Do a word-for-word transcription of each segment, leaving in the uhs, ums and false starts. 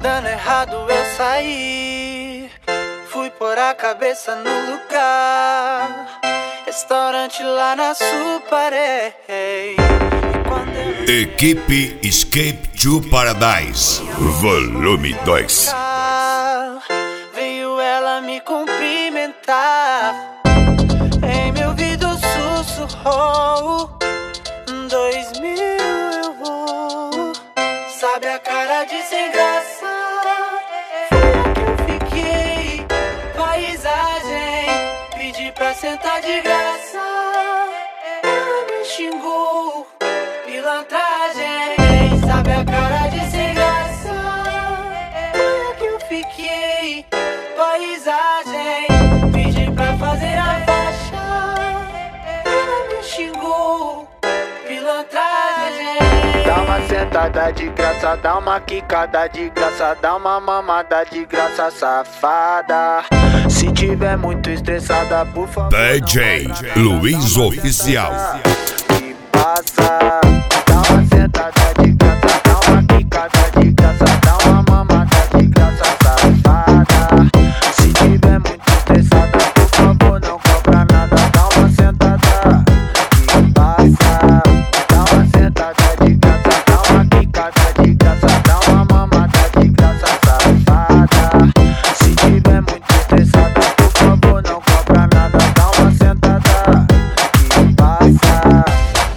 dando errado eu saí, fui pôr a cabeça no lugar. Restaurante lá na Suparé. Equipe Escape to Paradise Volume dois. Veio ela me cumprimentar, em meu ouvido sussurrou: Dois mil eu vou. Sabe a cara de sem graça? Foi a que eu fiquei. Paisagem, pedi pra sentar de graça. Ela me xingou, pilantragem. Sabe a cara de sem graça? Foi a que eu fiquei. Paisagem, pedi pra fazer a faixa. Ela me xingou, pilantragem. Dá uma sentada de graça, dá uma quicada de graça, dá uma mamada de graça, safada. Se tiver muito estressada, por favor, D J Luiz Oficial. Que passa. Dá uma sentada de graça, dá uma quicada de graça, dá uma mamada de graça, safada. Se tiver muito estressada, por favor, não cobra nada. Dá uma sentada. Que passa. Dá uma sentada de graça, dá uma quicada de graça, dá uma mamada de graça, safada. Se tiver muito estressada, por favor, não cobra nada. Dá uma sentada. Que passa.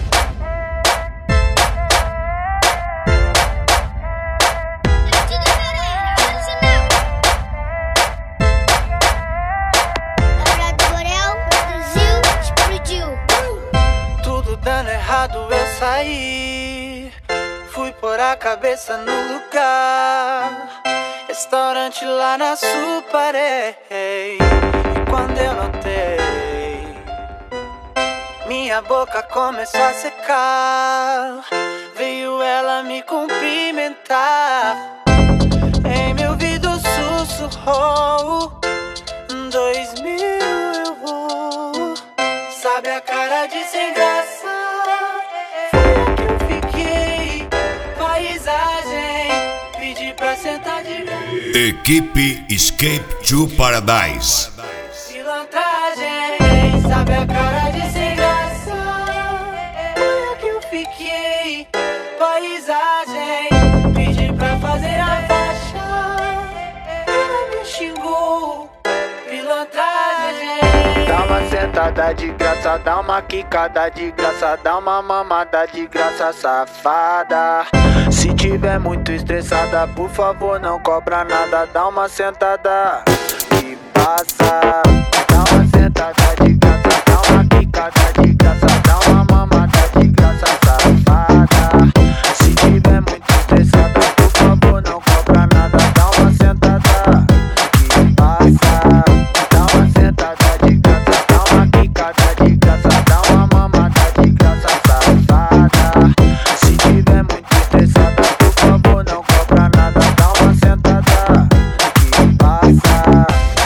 Tudo dando errado eu saí, fui pôr a cabeça no lugar. Restaurante lá na Suparé. E quando eu notei, minha boca começou a secar. Veio ela me cumprimentar, em meu ouvido sussurrou: Dois mil eu vou. Sabe a cara de sem graça? Foi a que eu fiquei. Paisagem, pedi pra sentar de graça. Equipe Escape to Paradise. Pilantragem, sabe a cara de sem graça? Foi a que eu fiquei. Paisagem, pedi pra fazer a faixa. Ela me xingou, pilantragem. Dá uma sentada de graça, dá uma quicada de graça, dá uma mamada de graça, safada. Se tiver muito estressada, por favor, não cobra nada. Dá uma sentada. Que passa. Dá uma sentada de graça, dá uma quicada de graça, dá uma mamada de graça, safada. Se tiver muito estressada, por favor, não cobra nada. Dá uma sentada. Que passa. Dá uma sentada de graça, dá uma quicada de graça, dá uma mamada de graça, safada. Se tiver muito estressada, por favor, não cobra nada. Dá uma sentada. Que passa.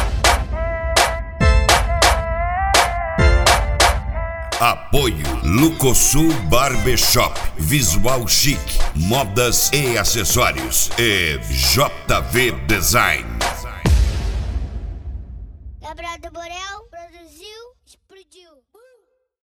Apoio Lucosul Barbershop, Visual Chic, Modas e Acessórios e J V Design. Gabriel do Borel produziu.